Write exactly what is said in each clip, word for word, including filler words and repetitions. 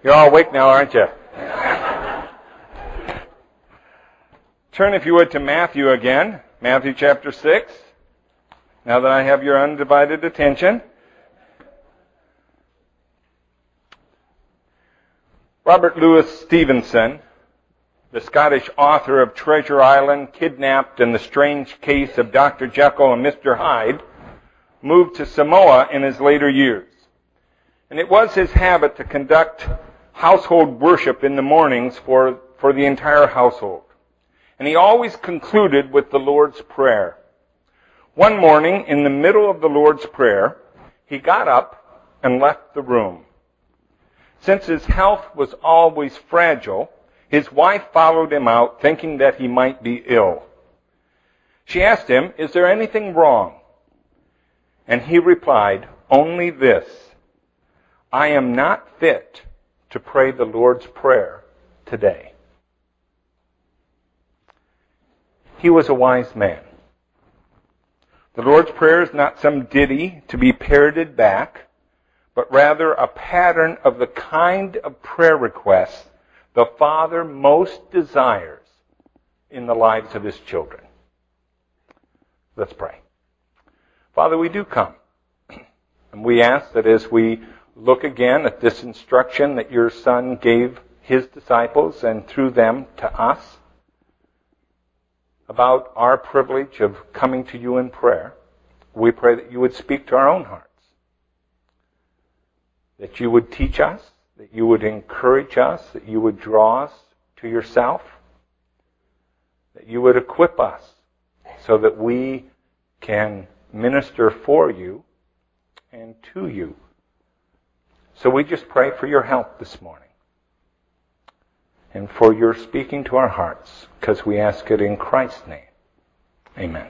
You're all awake now, aren't you? Turn, if you would, to Matthew again. Matthew chapter six. Now that I have your undivided attention. Robert Louis Stevenson, the Scottish author of Treasure Island, Kidnapped, and the Strange Case of Doctor Jekyll and Mister Hyde, moved to Samoa in his later years. And it was his habit to conduct household worship in the mornings for, for the entire household. And he always concluded with the Lord's Prayer. One morning, in the middle of the Lord's Prayer, he got up and left the room. Since his health was always fragile, his wife followed him out, thinking that he might be ill. She asked him, "Is there anything wrong?" And he replied, "Only this. I am not fit to pray the Lord's Prayer today." He was a wise man. The Lord's Prayer is not some ditty to be parroted back, but rather a pattern of the kind of prayer requests the Father most desires in the lives of His children. Let's pray. Father, we do come, and we ask that as we look again at this instruction that your Son gave His disciples and through them to us about our privilege of coming to you in prayer, we pray that you would speak to our own hearts, that you would teach us, that you would encourage us, that you would draw us to yourself, that you would equip us so that we can minister for you and to you. So we just pray for your help this morning and for your speaking to our hearts, because we ask it in Christ's name. Amen.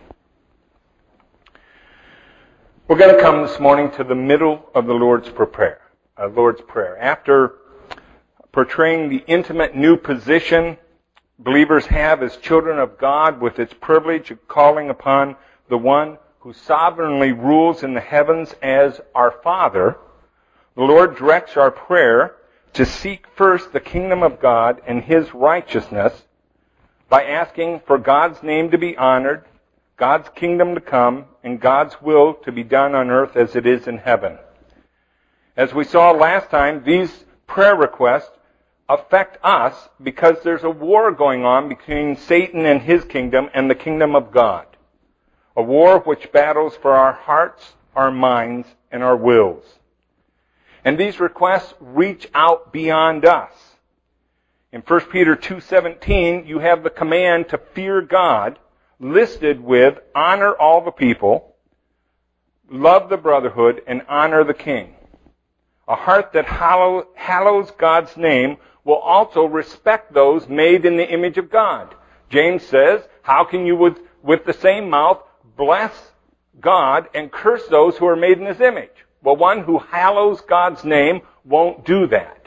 We're going to come this morning to the middle of the Lord's Prayer. Uh, Lord's Prayer. After portraying the intimate new position believers have as children of God with its privilege of calling upon the one who sovereignly rules in the heavens as our Father, the Lord directs our prayer to seek first the kingdom of God and His righteousness by asking for God's name to be honored, God's kingdom to come, and God's will to be done on earth as it is in heaven. As we saw last time, these prayer requests affect us because there's a war going on between Satan and his kingdom and the kingdom of God. A war which battles for our hearts, our minds, and our wills. And these requests reach out beyond us. In First Peter two seventeen, you have the command to fear God listed with honor all the people, love the brotherhood, and honor the king. A heart that hallow, hallows God's name will also respect those made in the image of God. James says, how can you with, with the same mouth bless God and curse those who are made in His image? Well, one who hallows God's name won't do that.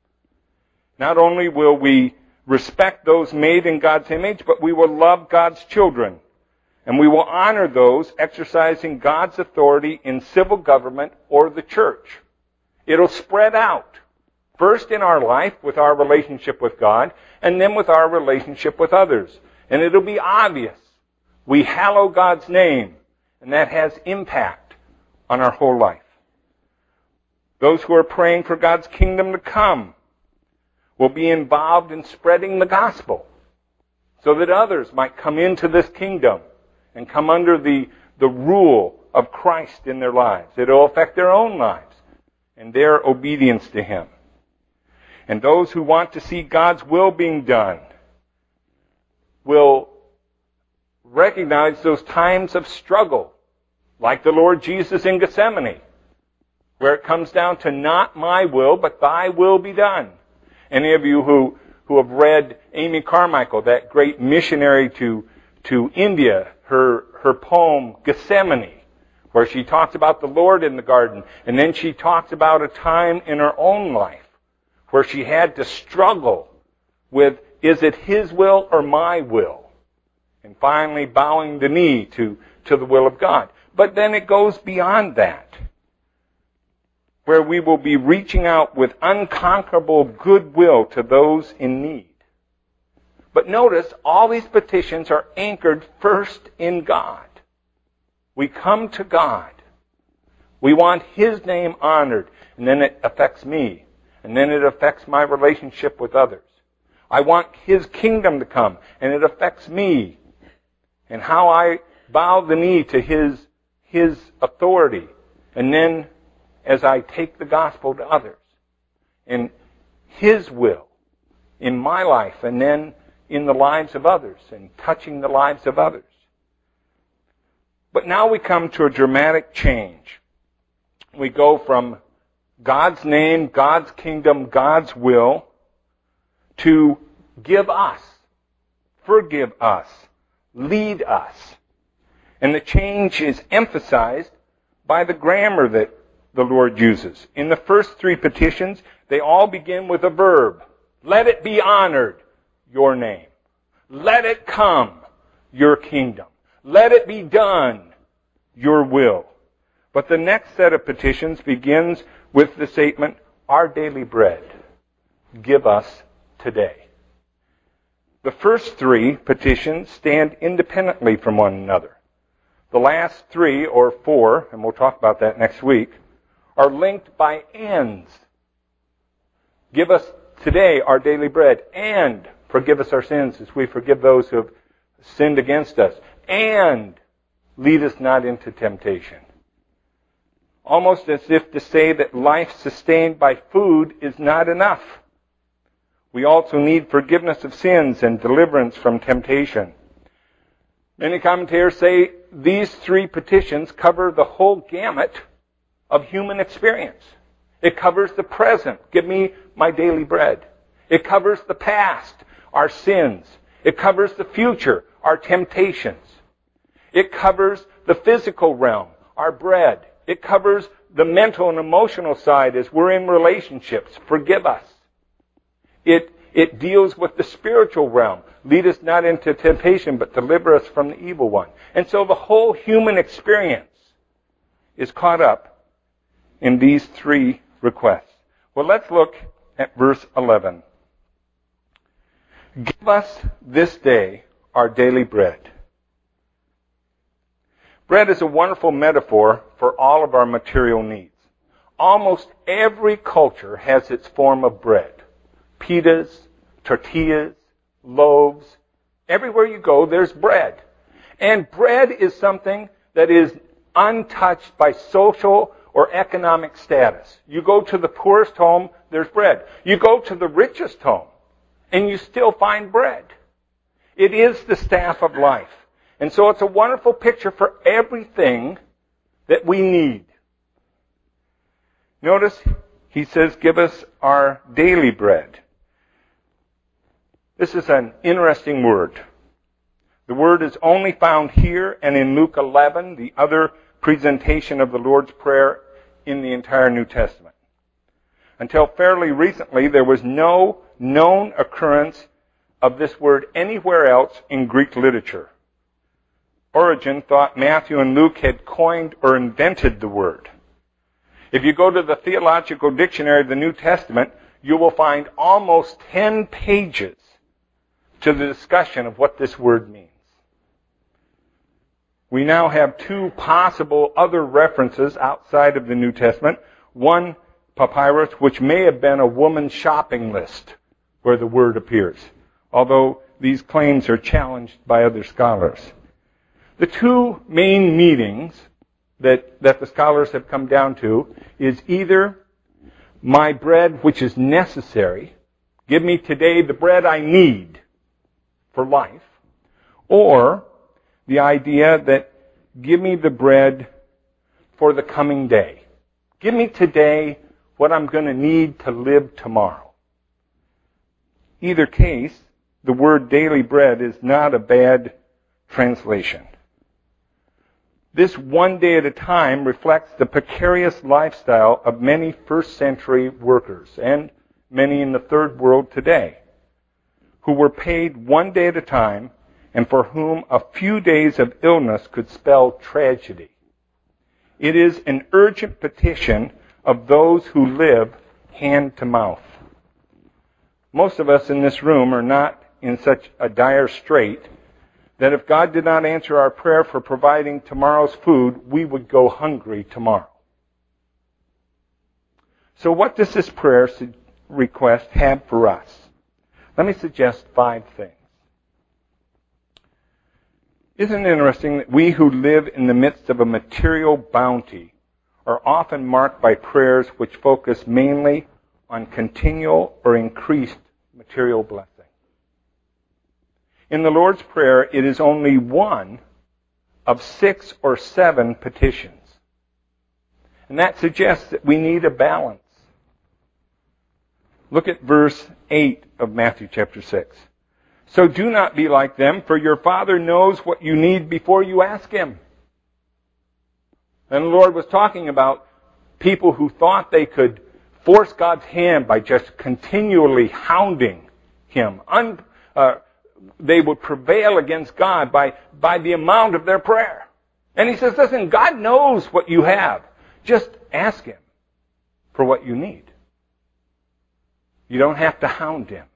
Not only will we respect those made in God's image, but we will love God's children. And we will honor those exercising God's authority in civil government or the church. It'll spread out, first in our life with our relationship with God, and then with our relationship with others. And it'll be obvious. We hallow God's name, and that has impact on our whole life. Those who are praying for God's kingdom to come will be involved in spreading the gospel so that others might come into this kingdom and come under the, the rule of Christ in their lives. It'll affect their own lives and their obedience to Him. And those who want to see God's will being done will recognize those times of struggle, like the Lord Jesus in Gethsemane, where it comes down to not my will, but thy will be done. Any of you who, who have read Amy Carmichael, that great missionary to, to India, her, her poem, Gethsemane, where she talks about the Lord in the garden, and then she talks about a time in her own life where she had to struggle with, is it His will or my will? And finally bowing the knee to, to the will of God. But then it goes beyond that. where we will be reaching out with unconquerable goodwill to those in need. But notice, all these petitions are anchored first in God. We come to God. We want His name honored, and then it affects me, and then it affects my relationship with others. I want His kingdom to come, and it affects me, and how I bow the knee to His, His authority, and then as I take the gospel to others, and His will in my life, and then in the lives of others, and touching the lives of others. But now we come to a dramatic change. We go from God's name, God's kingdom, God's will, to give us, forgive us, lead us. And the change is emphasized by the grammar that the Lord uses. In the first three petitions, they all begin with a verb. Let it be honored, your name. Let it come, your kingdom. Let it be done, your will. But the next set of petitions begins with the statement, our daily bread, give us today. The first three petitions stand independently from one another. The last three, or four, and we'll talk about that next week, are linked by ands. Give us today our daily bread, and forgive us our sins as we forgive those who have sinned against us, and lead us not into temptation. Almost as if to say that life sustained by food is not enough. We also need forgiveness of sins and deliverance from temptation. Many commentators say these three petitions cover the whole gamut of human experience. It covers the present, give me my daily bread. It covers the past, our sins. It covers the future, our temptations. It covers the physical realm, our bread. It covers the mental and emotional side as we're in relationships. Forgive us. It, it deals with the spiritual realm. Lead us not into temptation, but deliver us from the evil one. And so the whole human experience is caught up in these three requests. Well, let's look at verse eleven. Give us this day our daily bread. Bread is a wonderful metaphor for all of our material needs. Almost every culture has its form of bread. Pitas, tortillas, loaves. Everywhere you go, there's bread. And bread is something that is untouched by social or economic status. You go to the poorest home, there's bread. You go to the richest home, and you still find bread. It is the staff of life. And so it's a wonderful picture for everything that we need. Notice he says, give us our daily bread. This is an interesting word. The word is only found here and in Luke eleven, the other presentation of the Lord's Prayer in the entire New Testament. Until fairly recently, there was no known occurrence of this word anywhere else in Greek literature. Origen thought Matthew and Luke had coined or invented the word. If you go to the Theological Dictionary of the New Testament, you will find almost ten pages to the discussion of what this word means. We now have two possible other references outside of the New Testament. One papyrus, which may have been a woman's shopping list where the word appears, although these claims are challenged by other scholars. The two main meanings that, that the scholars have come down to is either my bread which is necessary, give me today the bread I need for life, or the idea that give me the bread for the coming day. Give me today what I'm going to need to live tomorrow. Either case, the word daily bread is not a bad translation. This one day at a time reflects the precarious lifestyle of many first century workers and many in the third world today, who were paid one day at a time and for whom a few days of illness could spell tragedy. It is an urgent petition of those who live hand to mouth. Most of us in this room are not in such a dire strait that if God did not answer our prayer for providing tomorrow's food, we would go hungry tomorrow. So what does this prayer request have for us? Let me suggest five things. Isn't it interesting that we who live in the midst of a material bounty are often marked by prayers which focus mainly on continual or increased material blessing? In the Lord's Prayer, it is only one of six or seven petitions. And that suggests that we need a balance. Look at verse eight of Matthew chapter six. So do not be like them, for your Father knows what you need before you ask Him. And the Lord was talking about people who thought they could force God's hand by just continually hounding Him. Un, uh, they would prevail against God by, by the amount of their prayer. And He says, listen, God knows what you have. Just ask Him for what you need. You don't have to hound Him.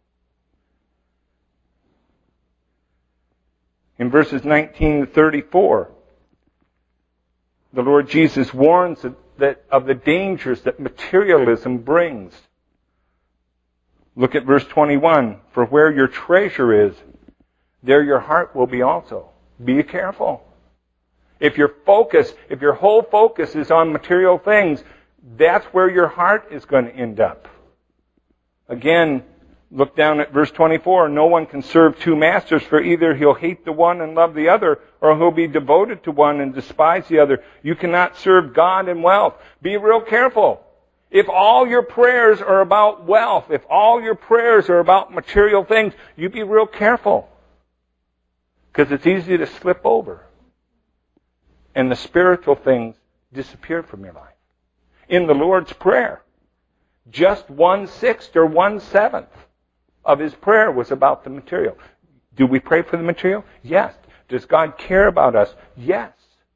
In verses nineteen to thirty-four, the Lord Jesus warns that, that of the dangers that materialism brings. Look at verse twenty-one. For where your treasure is, there your heart will be also. Be careful. If your focus, if your whole focus is on material things, that's where your heart is going to end up. Again, look down at verse twenty-four. No one can serve two masters, for either he'll hate the one and love the other, or he'll be devoted to one and despise the other. You cannot serve God and wealth. Be real careful. If all your prayers are about wealth, if all your prayers are about material things, you be real careful. Because it's easy to slip over. And the spiritual things disappear from your life. In the Lord's Prayer, just one-sixth or one-seventh of His prayer was about the material. Do we pray for the material? Yes. Does God care about us? Yes.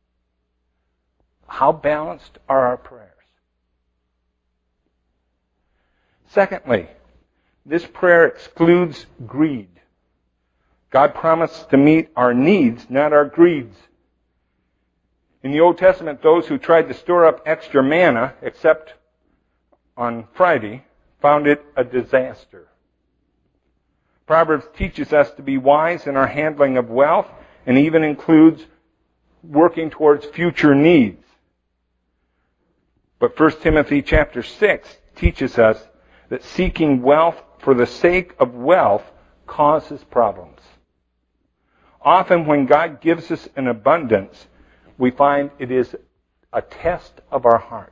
How balanced are our prayers? Secondly, this prayer excludes greed. God promised to meet our needs, not our greeds. In the Old Testament, those who tried to store up extra manna, except on Friday, found it a disaster. Proverbs teaches us to be wise in our handling of wealth and even includes working towards future needs. But First Timothy chapter six teaches us that seeking wealth for the sake of wealth causes problems. Often when God gives us an abundance, we find it is a test of our hearts.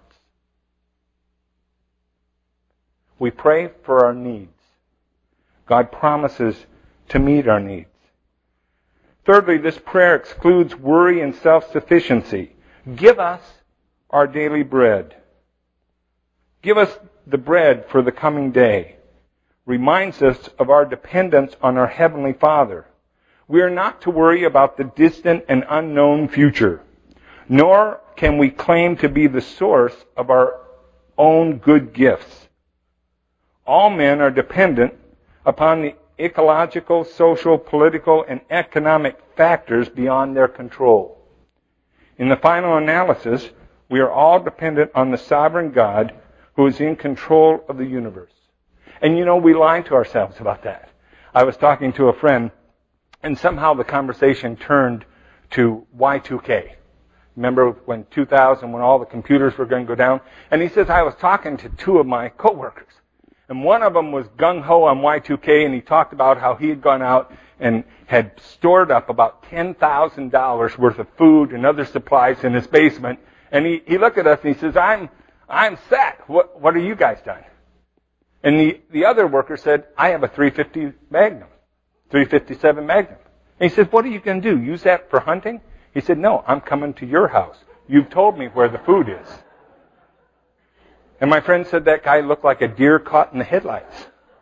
We pray for our needs. God promises to meet our needs. Thirdly, this prayer excludes worry and self-sufficiency. Give us our daily bread. Give us the bread for the coming day. Reminds us of our dependence on our Heavenly Father. We are not to worry about the distant and unknown future, nor can we claim to be the source of our own good gifts. All men are dependent upon the ecological, social, political, and economic factors beyond their control. In the final analysis, we are all dependent on the sovereign God who is in control of the universe. And you know, we lie to ourselves about that. I was talking to a friend, and somehow the conversation turned to Y two K. Remember when two thousand, when all the computers were going to go down? And he says, I was talking to two of my coworkers. And one of them was gung-ho on Y two K, and he talked about how he had gone out and had stored up about ten thousand dollars worth of food and other supplies in his basement. And he, he looked at us and he says, I'm I'm set. What, what have you guys done? And the, the other worker said, I have a three fifty Magnum, three fifty-seven Magnum. And he said, what are you going to do? Use that for hunting? He said, no, I'm coming to your house. You've told me where the food is. And my friend said that guy looked like a deer caught in the headlights.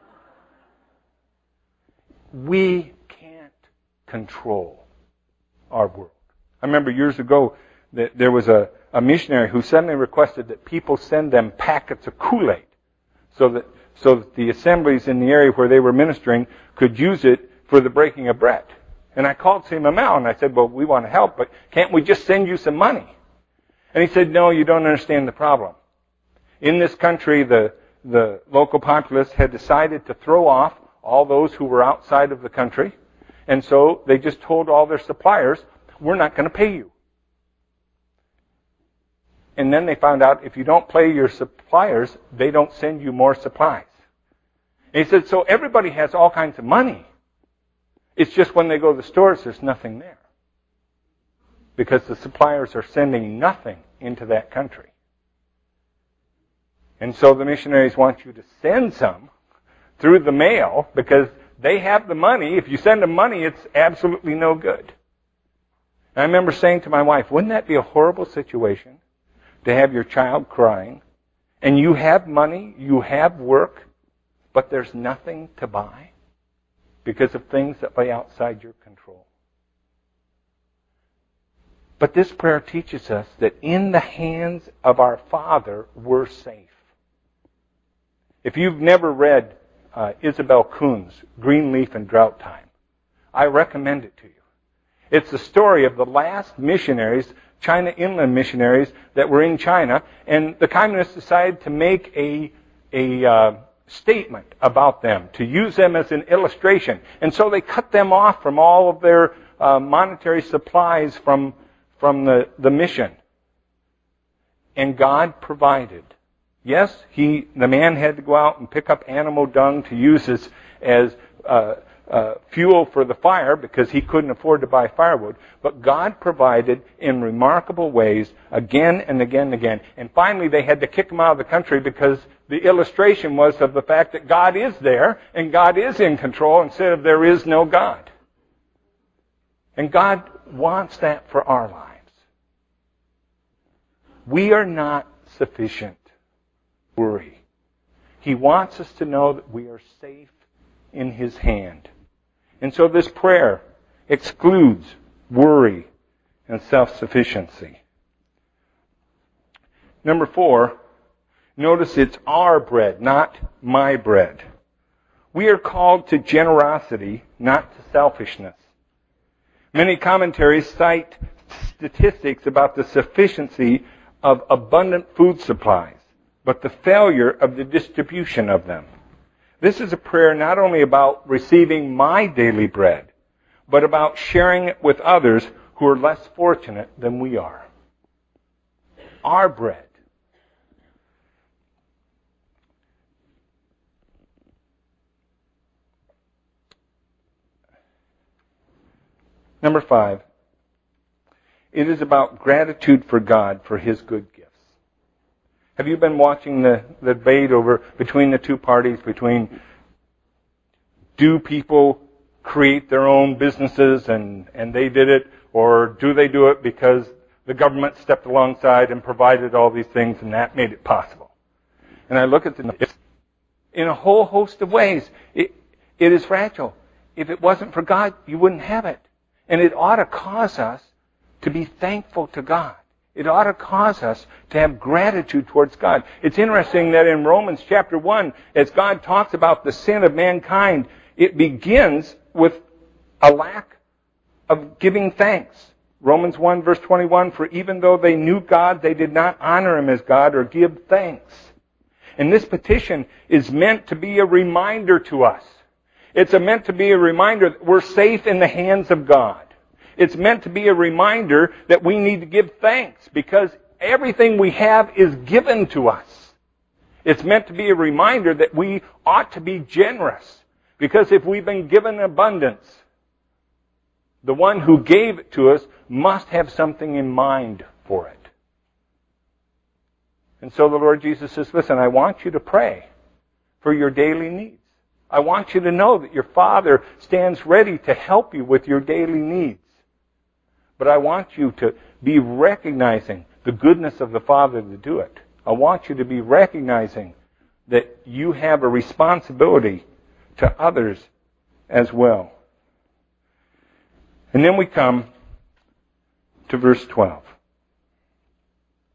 We can't control our world. I remember years ago that there was a, a missionary who suddenly requested that people send them packets of Kool-Aid so that, so that the assemblies in the area where they were ministering could use it for the breaking of bread. And I called C M M L and I said, well, we want to help, but can't we just send you some money? And he said, no, you don't understand the problem. In this country, the, the local populace had decided to throw off all those who were outside of the country. And so they just told all their suppliers, we're not going to pay you. And then they found out if you don't pay your suppliers, they don't send you more supplies. And he said, so everybody has all kinds of money. It's just when they go to the stores, there's nothing there. Because the suppliers are sending nothing into that country. And so the missionaries want you to send some through the mail because they have the money. If you send them money, it's absolutely no good. And I remember saying to my wife, wouldn't that be a horrible situation to have your child crying and you have money, you have work, but there's nothing to buy because of things that lay outside your control? But this prayer teaches us that in the hands of our Father, we're safe. If you've never read uh, Isabel Kuhn's Green Leaf in Drought Time, I recommend it to you. It's the story of the last missionaries, China Inland missionaries, that were in China, and the communists decided to make a, a uh, statement about them, to use them as an illustration. And so they cut them off from all of their uh, monetary supplies from from the, the mission. And God provided. Yes, he the man had to go out and pick up animal dung to use as, as uh, uh, fuel for the fire because he couldn't afford to buy firewood. But God provided in remarkable ways again and again and again. And finally they had to kick him out of the country because the illustration was of the fact that God is there and God is in control instead of there is no God. And God wants that for our lives. We are not sufficient. Worry. He wants us to know that we are safe in His hand. And so this prayer excludes worry and self-sufficiency. Number four, notice it's our bread, not my bread. We are called to generosity, not to selfishness. Many commentaries cite statistics about the sufficiency of abundant food supplies, but the failure of the distribution of them. This is a prayer not only about receiving my daily bread, but about sharing it with others who are less fortunate than we are. Our bread. Number five, it is about gratitude for God for His good gifts. Have you been watching the, the debate over between the two parties, between do people create their own businesses and, and they did it, or do they do it because the government stepped alongside and provided all these things and that made it possible? And I look at the in a whole host of ways. It, it is fragile. If it wasn't for God, you wouldn't have it. And it ought to cause us to be thankful to God. It ought to cause us to have gratitude towards God. It's interesting that in Romans chapter one, as God talks about the sin of mankind, it begins with a lack of giving thanks. Romans one verse twenty-one, for even though they knew God, they did not honor Him as God or give thanks. And this petition is meant to be a reminder to us. It's meant to be a reminder that we're safe in the hands of God. It's meant to be a reminder that we need to give thanks because everything we have is given to us. It's meant to be a reminder that we ought to be generous because if we've been given abundance, the one who gave it to us must have something in mind for it. And so the Lord Jesus says, listen, I want you to pray for your daily needs. I want you to know that your Father stands ready to help you with your daily needs. But I want you to be recognizing the goodness of the Father to do it. I want you to be recognizing that you have a responsibility to others as well. And then we come to verse twelve.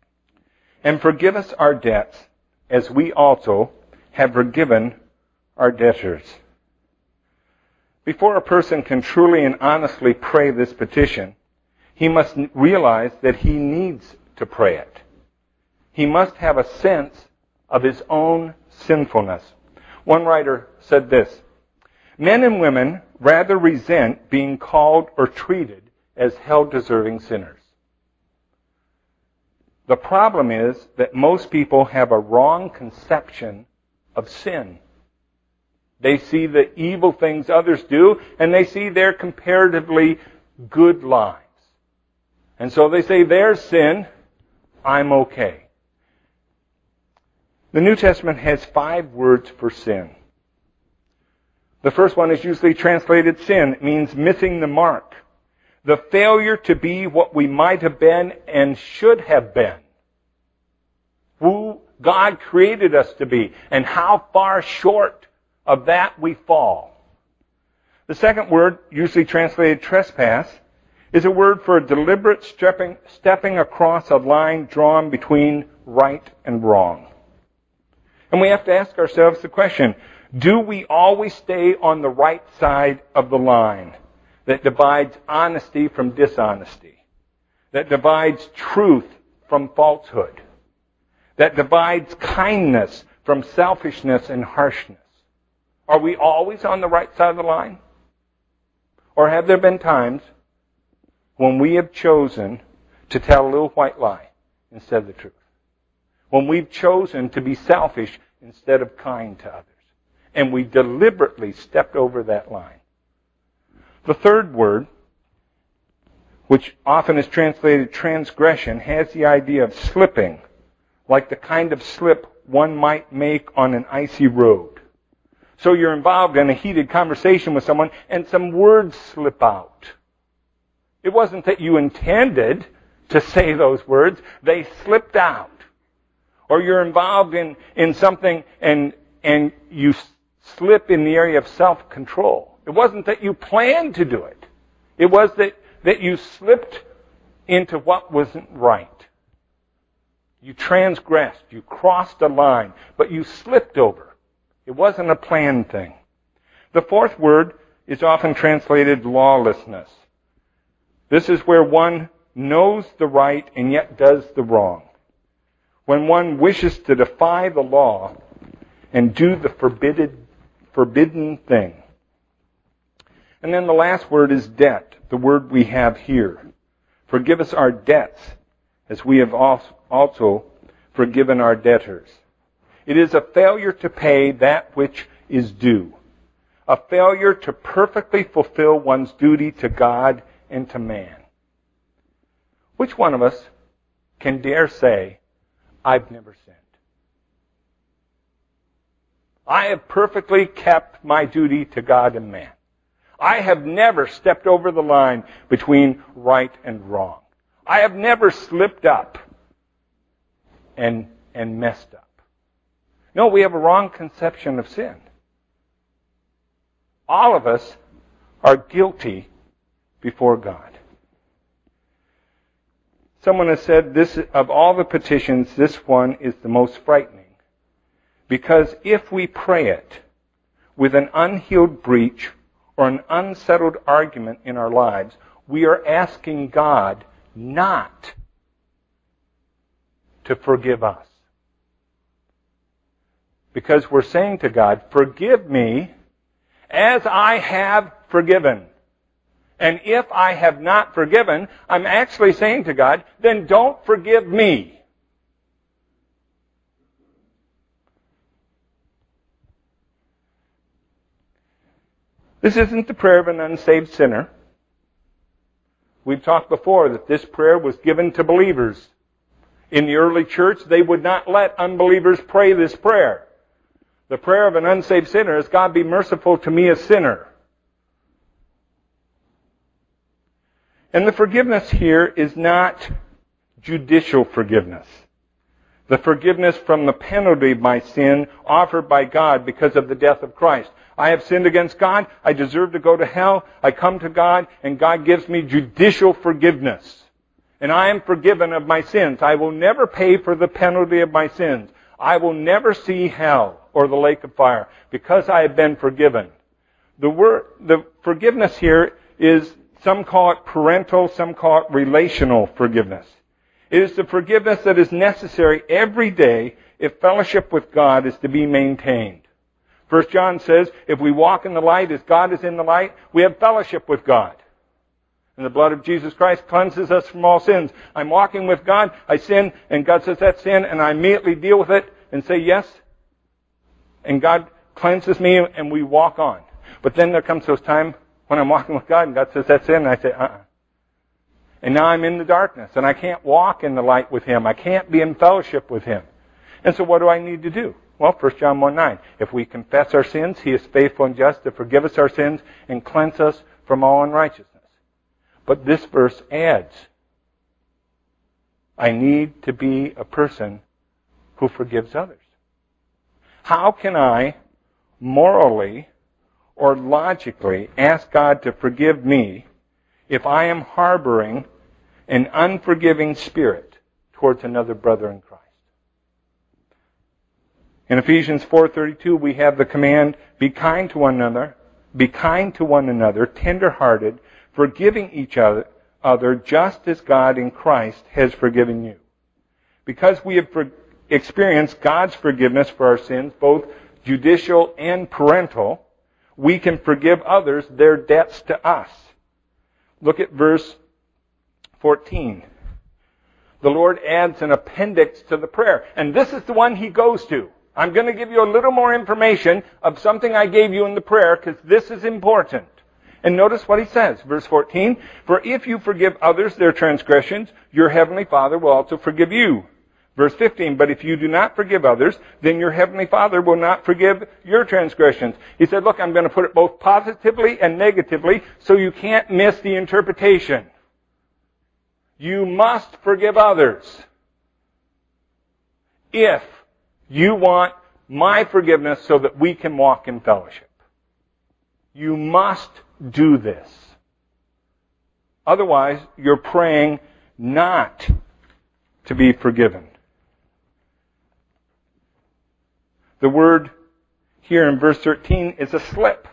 And forgive us our debts, as we also have forgiven our debtors. Before a person can truly and honestly pray this petition, he must realize that he needs to pray it. He must have a sense of his own sinfulness. One writer said this: men and women rather resent being called or treated as hell-deserving sinners. The problem is that most people have a wrong conception of sin. They see the evil things others do, and they see their comparatively good lives. And so they say, there's sin, I'm okay. The New Testament has five words for sin. The first one is usually translated sin. It means missing the mark. The failure to be what we might have been and should have been. Who God created us to be, and how far short of that we fall. The second word, usually translated trespass, is a word for a deliberate stepping, stepping across a line drawn between right and wrong. And we have to ask ourselves the question, do we always stay on the right side of the line that divides honesty from dishonesty, that divides truth from falsehood, that divides kindness from selfishness and harshness? Are we always on the right side of the line? Or have there been times when we have chosen to tell a little white lie instead of the truth? When we've chosen to be selfish instead of kind to others. And we deliberately stepped over that line. The third word, which often is translated transgression, has the idea of slipping, like the kind of slip one might make on an icy road. So you're involved in a heated conversation with someone and some words slip out. It wasn't that you intended to say those words, they slipped out. Or you're involved in, in something and, and you slip in the area of self-control. It wasn't that you planned to do it. It was that, that you slipped into what wasn't right. You transgressed, you crossed a line, but you slipped over. It wasn't a planned thing. The fourth word is often translated lawlessness. This is where one knows the right and yet does the wrong. When one wishes to defy the law and do the forbidden, forbidden thing. And then the last word is debt, the word we have here. Forgive us our debts, as we have also forgiven our debtors. It is a failure to pay that which is due. A failure to perfectly fulfill one's duty to God and to man. Which one of us can dare say, I've never sinned? I have perfectly kept my duty to God and man. I have never stepped over the line between right and wrong. I have never slipped up and, and messed up. No, we have a wrong conception of sin. All of us are guilty before God. Someone has said this, of all the petitions, this one is the most frightening. Because if we pray it with an unhealed breach or an unsettled argument in our lives, we are asking God not to forgive us. Because we're saying to God, forgive me as I have forgiven. And if I have not forgiven, I'm actually saying to God, then don't forgive me. This isn't the prayer of an unsaved sinner. We've talked before that this prayer was given to believers. In the early church, they would not let unbelievers pray this prayer. The prayer of an unsaved sinner is, God, be merciful to me, a sinner. And the forgiveness here is not judicial forgiveness. The forgiveness from the penalty of my sin offered by God because of the death of Christ. I have sinned against God. I deserve to go to hell. I come to God, and God gives me judicial forgiveness. And I am forgiven of my sins. I will never pay for the penalty of my sins. I will never see hell or the lake of fire because I have been forgiven. The word, the forgiveness here is, some call it parental, some call it relational forgiveness. It is the forgiveness that is necessary every day if fellowship with God is to be maintained. First John says, if we walk in the light as God is in the light, we have fellowship with God. And the blood of Jesus Christ cleanses us from all sins. I'm walking with God, I sin, and God says that's sin, and I immediately deal with it and say yes. And God cleanses me, and we walk on. But then there comes those times when I'm walking with God, and God says that's sin, and I say, uh-uh. And now I'm in the darkness, and I can't walk in the light with Him. I can't be in fellowship with Him. And so what do I need to do? Well, First John one nine. If we confess our sins, He is faithful and just to forgive us our sins and cleanse us from all unrighteousness. But this verse adds, I need to be a person who forgives others. How can I morally or logically ask God to forgive me if I am harboring an unforgiving spirit towards another brother in Christ? In Ephesians four thirty-two, we have the command, be kind to one another, be kind to one another, tender-hearted, forgiving each other, other just as God in Christ has forgiven you. Because we have for, experienced God's forgiveness for our sins, both judicial and parental, we can forgive others their debts to us. Look at verse fourteen. The Lord adds an appendix to the prayer, and this is the one He goes to. I'm going to give you a little more information of something I gave you in the prayer because this is important. And notice what He says, verse fourteen, for if you forgive others their transgressions, your heavenly Father will also forgive you. Verse fifteen, but if you do not forgive others, then your heavenly Father will not forgive your transgressions. He said, look, I'm going to put it both positively and negatively so you can't miss the interpretation. You must forgive others if you want my forgiveness so that we can walk in fellowship. You must do this. Otherwise, you're praying not to be forgiven. The word here in verse thirteen is a slip.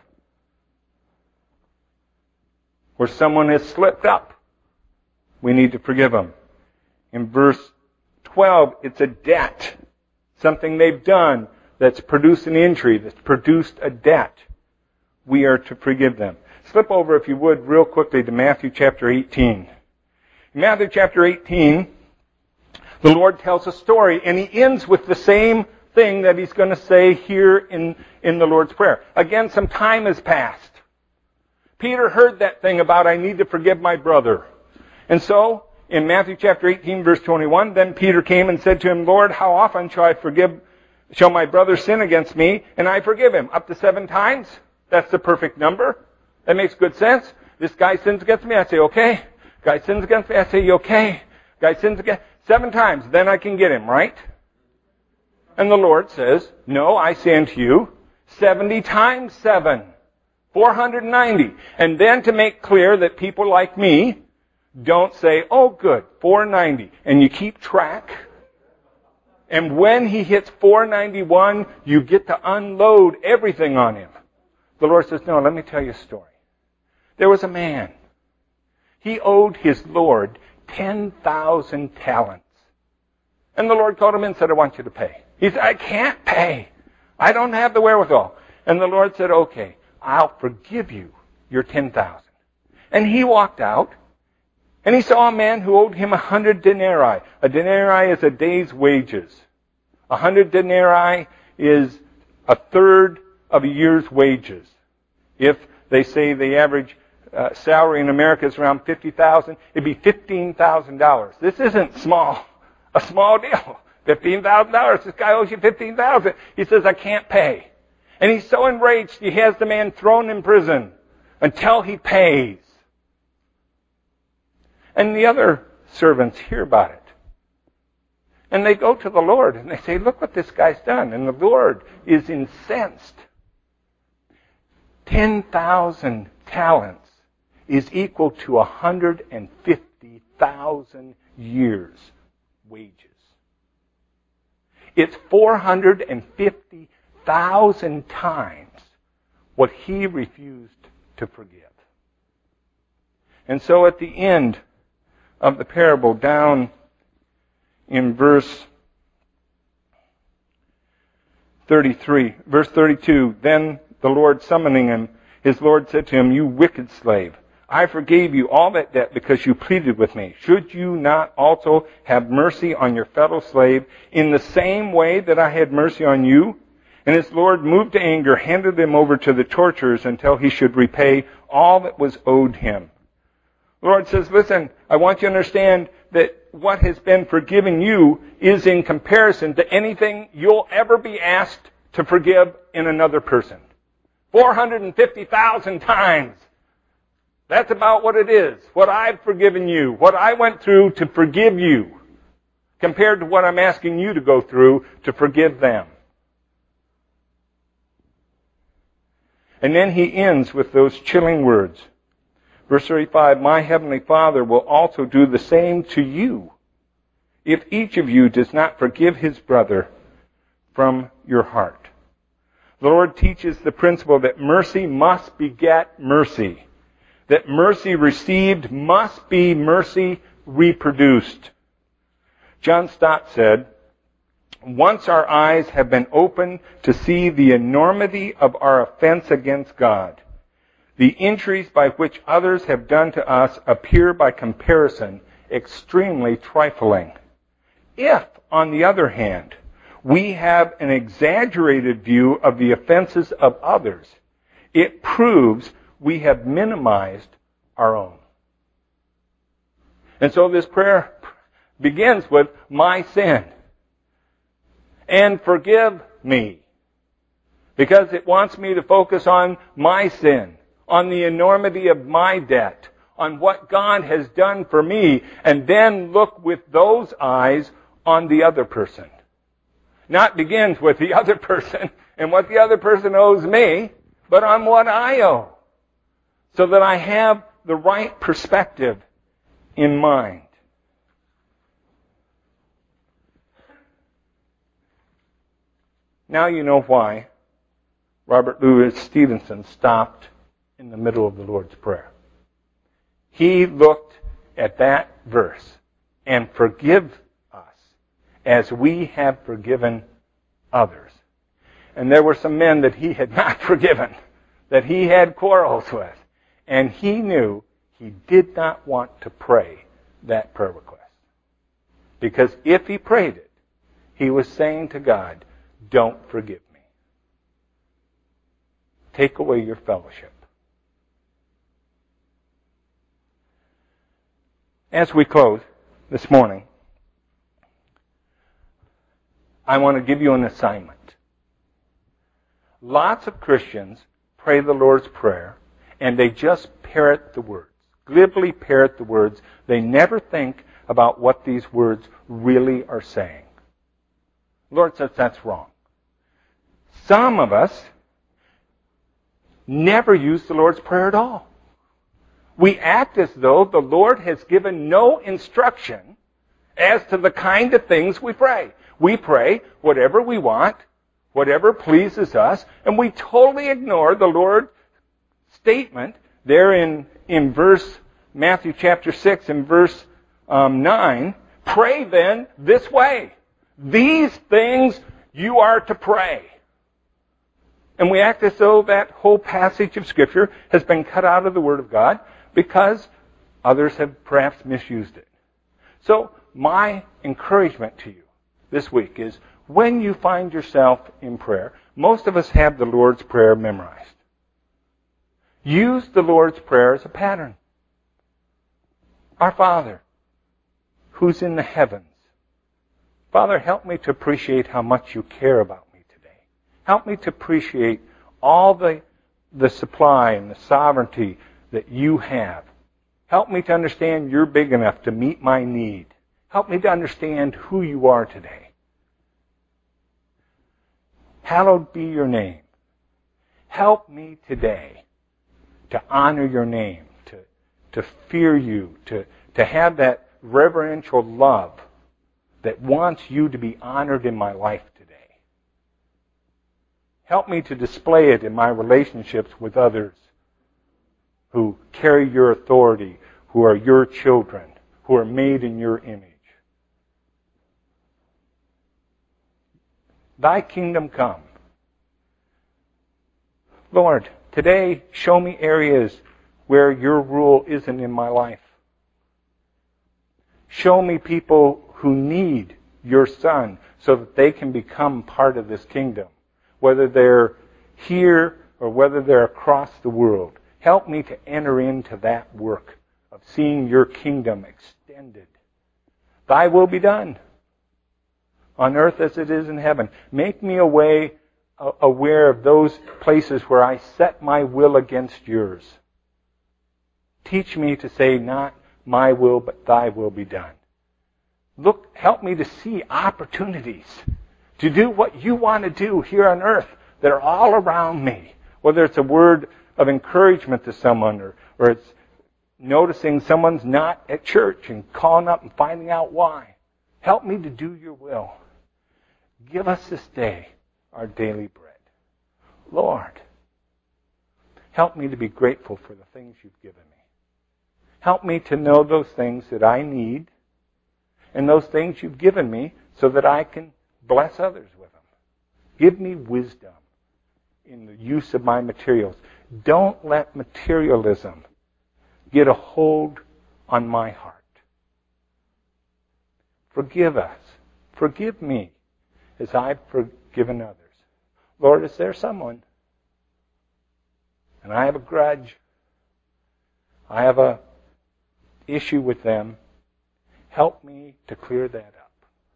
Where someone has slipped up, we need to forgive them. In verse twelve, it's a debt. Something they've done that's produced an injury, that's produced a debt. We are to forgive them. Slip over, if you would, real quickly to Matthew chapter eighteen. In Matthew chapter eighteen, the Lord tells a story, and He ends with the same thing that He's going to say here in, in the Lord's Prayer. Again, some time has passed. Peter heard that thing about, I need to forgive my brother. And so, in Matthew chapter eighteen, verse twenty-one, then Peter came and said to Him, Lord, how often shall I forgive, shall my brother sin against me, and I forgive him? Up to seven times? That's the perfect number. That makes good sense. This guy sins against me, I say, okay. Guy sins against me, I say, okay. Guy sins against, seven times, then I can get him, right? And the Lord says, no, I say unto you, seventy times seven. four hundred ninety. And then to make clear that people like me don't say, oh good, four ninety. And you keep track. And when he hits four ninety-one, you get to unload everything on him. The Lord says, no, let me tell you a story. There was a man. He owed his Lord ten thousand talents. And the Lord called him in and said, I want you to pay. He said, I can't pay. I don't have the wherewithal. And the Lord said, okay, I'll forgive you your ten thousand. And he walked out, and he saw a man who owed him a hundred denarii. A denarii is a day's wages. A hundred denarii is a third of a year's wages. If they say the average uh, salary in America is around fifty thousand dollars, it'd be fifteen thousand dollars. This isn't small, a small deal. fifteen thousand dollars. This guy owes you fifteen thousand dollars. He says, I can't pay. And he's so enraged, he has the man thrown in prison until he pays. And the other servants hear about it. And they go to the Lord and they say, look what this guy's done. And the Lord is incensed. ten thousand talents is equal to one hundred fifty thousand years' wages. It's four hundred fifty thousand times what he refused to forgive. And so at the end of the parable, down in verse thirty-three, verse thirty-two, then the Lord summoning him, his Lord said to him, "You wicked slave, I forgave you all that debt because you pleaded with me. Should you not also have mercy on your fellow slave in the same way that I had mercy on you?" And his Lord, moved to anger, handed him over to the torturers until he should repay all that was owed him. The Lord says, listen, I want you to understand that what has been forgiven you is in comparison to anything you'll ever be asked to forgive in another person. four hundred fifty thousand times. That's about what it is. What I've forgiven you. What I went through to forgive you. Compared to what I'm asking you to go through to forgive them. And then he ends with those chilling words. Verse thirty-five, "My heavenly Father will also do the same to you if each of you does not forgive his brother from your heart." The Lord teaches the principle that mercy must beget mercy. That mercy received must be mercy reproduced. John Stott said, "Once our eyes have been opened to see the enormity of our offense against God, the injuries by which others have done to us appear by comparison extremely trifling. If, on the other hand, we have an exaggerated view of the offenses of others, it proves we have minimized our own." And so this prayer begins with, "My sin. And forgive me." Because it wants me to focus on my sin, on the enormity of my debt, on what God has done for me, and then look with those eyes on the other person. Not begins with the other person and what the other person owes me, but on what I owe. So that I have the right perspective in mind. Now you know why Robert Louis Stevenson stopped in the middle of the Lord's Prayer. He looked at that verse and forgive us as we have forgiven others. And there were some men that he had not forgiven, that he had quarrels with. And he knew he did not want to pray that prayer request. Because if he prayed it, he was saying to God, "Don't forgive me. Take away your fellowship." As we close this morning, I want to give you an assignment. Lots of Christians pray the Lord's Prayer, and they just parrot the words, glibly parrot the words. They never think about what these words really are saying. The Lord says that's wrong. Some of us never use the Lord's Prayer at all. We act as though the Lord has given no instruction as to the kind of things we pray. We pray whatever we want, whatever pleases us, and we totally ignore the Lord's statement there in, in verse, Matthew chapter six and verse um, nine. Pray then this way. These things you are to pray. And we act as though that whole passage of Scripture has been cut out of the Word of God because others have perhaps misused it. So my encouragement to you this week is when you find yourself in prayer, most of us have the Lord's Prayer memorized. Use the Lord's Prayer as a pattern. Our Father, who's in the heavens. Father, help me to appreciate how much you care about me today. Help me to appreciate all the, the supply and the sovereignty that you have. Help me to understand you're big enough to meet my need. Help me to understand who you are today. Hallowed be your name. Help me today to honor your name, to, to fear you, to, to have that reverential love that wants you to be honored in my life today. Help me to display it in my relationships with others who carry your authority, who are your children, who are made in your image. Thy kingdom come. Lord, today show me areas where your rule isn't in my life. Show me people who need your Son so that they can become part of this kingdom, whether they're here or whether they're across the world. Help me to enter into that work of seeing your kingdom extended. Thy will be done on earth as it is in heaven. Make me away, uh, aware of those places where I set my will against yours. Teach me to say, not my will, but thy will be done. Look, help me to see opportunities to do what you want to do here on earth that are all around me. Whether it's a word of encouragement to someone, or, or it's noticing someone's not at church and calling up and finding out why. Help me to do your will. Give us this day our daily bread. Lord, help me to be grateful for the things you've given me. Help me to know those things that I need and those things you've given me so that I can bless others with them. Give me wisdom in the use of my materials. Don't let materialism get a hold on my heart. Forgive us. Forgive me as I've forgiven others. Lord, is there someone, and I have a grudge, I have a issue with them, help me to clear that up.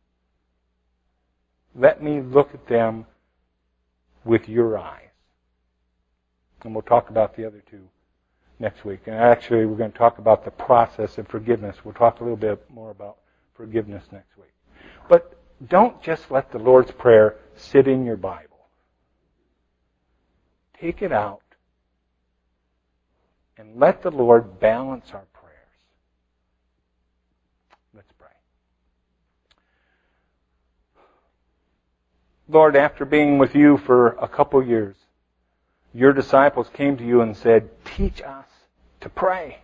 Let me look at them with your eyes. And we'll talk about the other two next week. And actually, we're going to talk about the process of forgiveness. We'll talk a little bit more about forgiveness next week. But don't just let the Lord's Prayer sit in your Bible. Take it out and let the Lord balance our prayers. Let's pray. Lord, after being with you for a couple years, your disciples came to you and said, teach us to pray.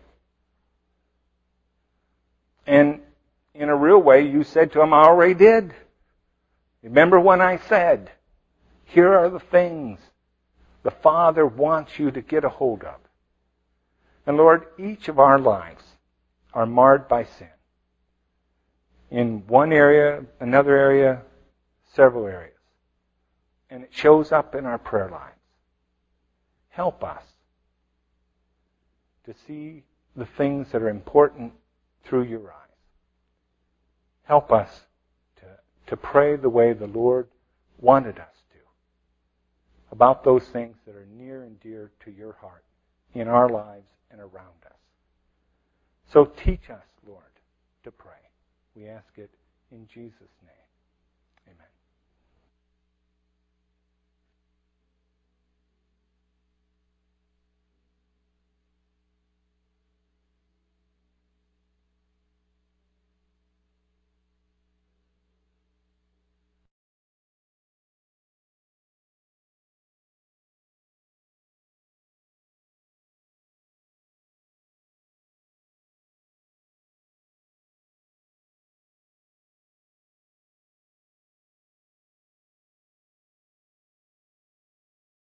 And in a real way, you said to them, I already did. Remember when I said, here are the things the Father wants you to get a hold of. And Lord, each of our lives are marred by sin. In one area, another area, several areas. And it shows up in our prayer lives. Help us to see the things that are important through your eyes. Help us to, to pray the way the Lord wanted us to about those things that are near and dear to your heart in our lives and around us. So teach us, Lord, to pray. We ask it in Jesus' name.